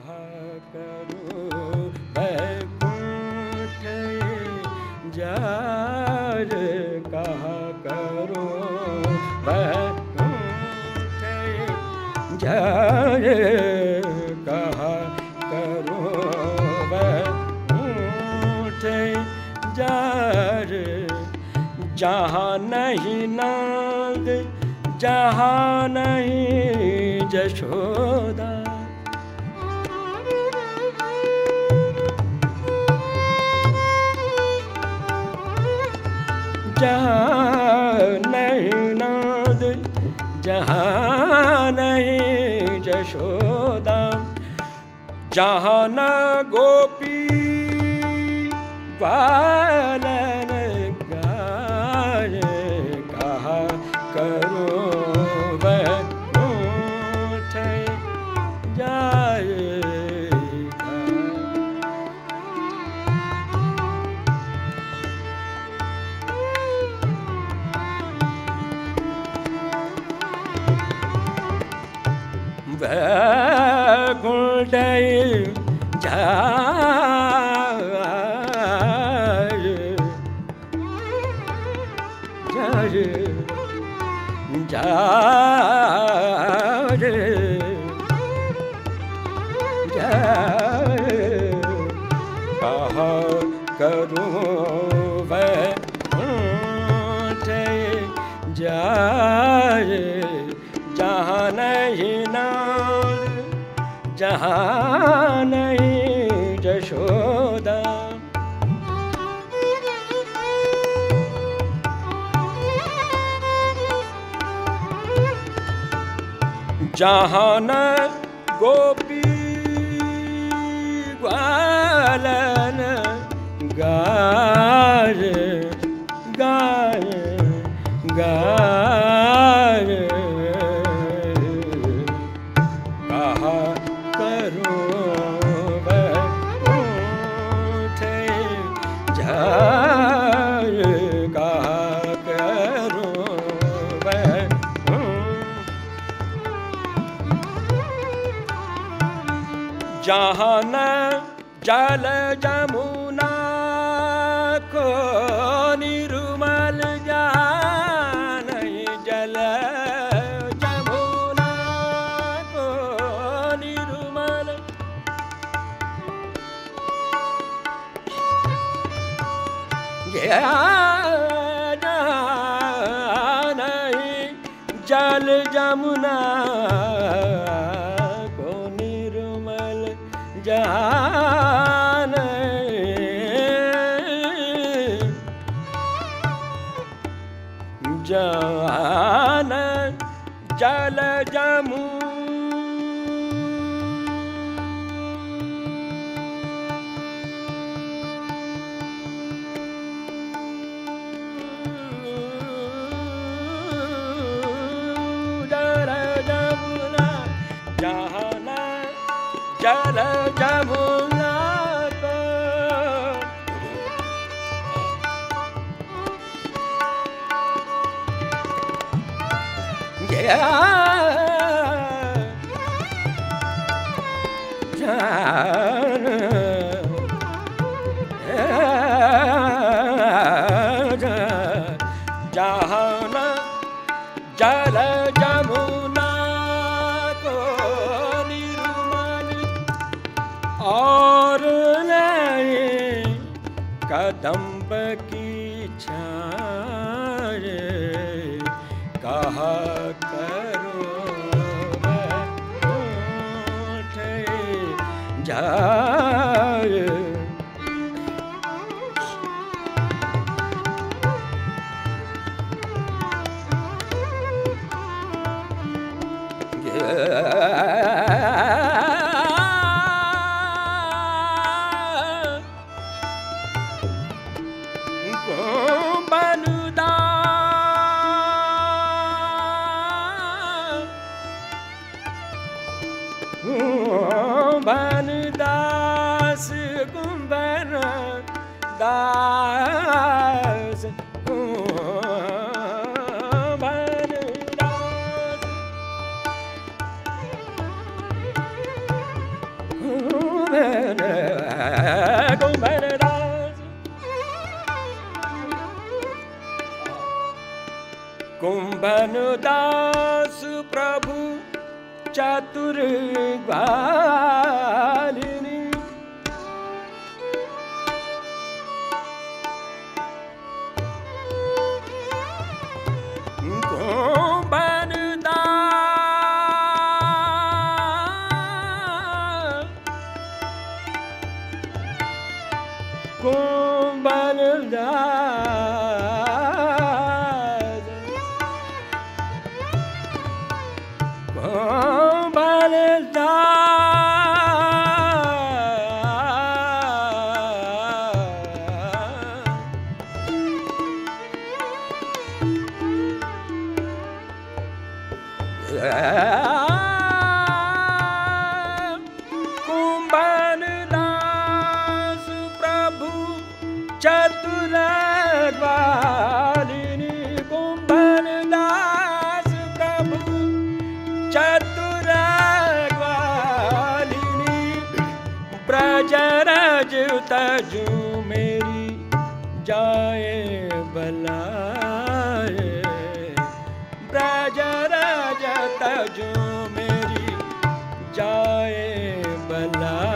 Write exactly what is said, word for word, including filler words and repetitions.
कहा करो वैकुंठ जार, कहा करो वैकुंठ जार, कहा करो वैकुंठ जार। जहाँ नहीं नंद, जहाँ नहीं जशोदा, जहाँ नहीं नंद, जहाँ नहीं जशोदा, जहाँ न गोपी बालन गाय, कहा करो वैकुंठ जाए। वैकुंठ जाए, जाए, जाए, जाए, कहा करो वैकुंठ जाए। जहाँ नहीं नंद, जहाँ नहीं जशोदा, जहाँ न गोपी ग्वालन गाय, गाय, गाय, कहा करो वैकुंठ जाए, कहा करो वैकुंठ। जहाँ न जल जमुना को निर्मल, जहाँ नहीं जल जमुना को निर्मल, जहाँ नहीं जल जमुना को निर्मल, जहाँ नहीं, जहाँ न जल जमुना जल जमुना को जान, जहाँ न जल जमुना को निर्मल, और नहीं कदम्ब की छाए, कहा करो वैकुंठ जाए। बनदास कुंभन दास, कुंभन दास, कुंभन दास कुंभन दास प्रभु चतुर ग्वालिनी कुंभन दास कुंभन दास कुंभन कुंभन दास प्रभु चतुर ग्वालिनी कुंभन दास प्रभु चतुर ग्वालिनी ब्रज रज तजू मेरी जाए बलाए ब्रज रज तजू मेरी जाए बला